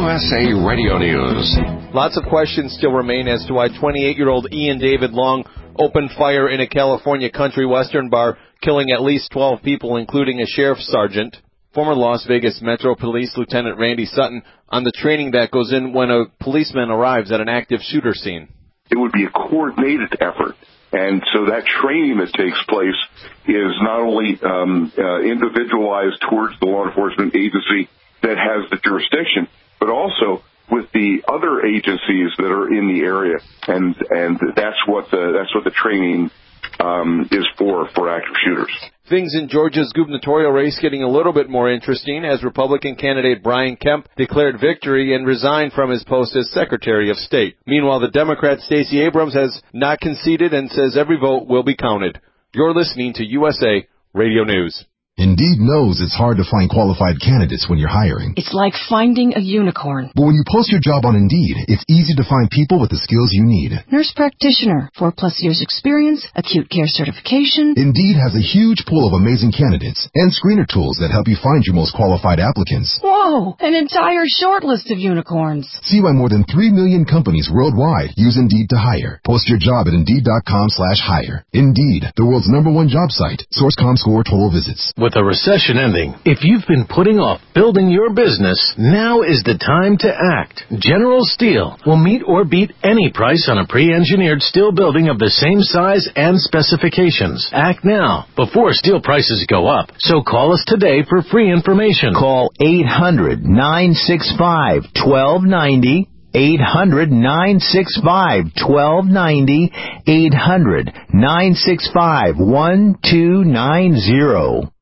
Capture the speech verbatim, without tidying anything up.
S A Radio News. Lots of questions still remain as to why twenty-eight-year-old Ian David Long opened fire in a California country western bar, killing at least twelve people, including a sheriff's sergeant. Former Las Vegas Metro Police Lieutenant Randy Sutton on the training that goes in when a policeman arrives at an active shooter scene. It would be a coordinated effort. And so that training that takes place is not only um, uh, individualized towards the law enforcement agency that has the jurisdiction, but also with the other agencies that are in the area. And and that's what the that's what the training um, is for for active shooters. Things in Georgia's gubernatorial race getting a little bit more interesting as Republican candidate Brian Kemp declared victory and resigned from his post as Secretary of State. Meanwhile, the Democrat Stacey Abrams has not conceded and says every vote will be counted. You're listening to U S A Radio News. Indeed knows it's hard to find qualified candidates when you're hiring. It's like finding a unicorn. But when you post your job on Indeed, it's easy to find people with the skills you need. Nurse practitioner, four plus years experience, acute care certification. Indeed has a huge pool of amazing candidates and screener tools that help you find your most qualified applicants. Whoa, an entire short list of unicorns. See why more than three million companies worldwide use Indeed to hire. Post your job at Indeed.com slash hire. Indeed, the world's number one job site. Source Comscore total visits. With a recession ending, if you've been putting off building your business, now is the time to act. General Steel will meet or beat any price on a pre-engineered steel building of the same size and specifications. Act now, before steel prices go up. So call us today for free information. Call eight hundred, nine six five, one two nine zero. eight hundred, nine six five, one two nine zero. eight hundred, nine six five, one two nine zero.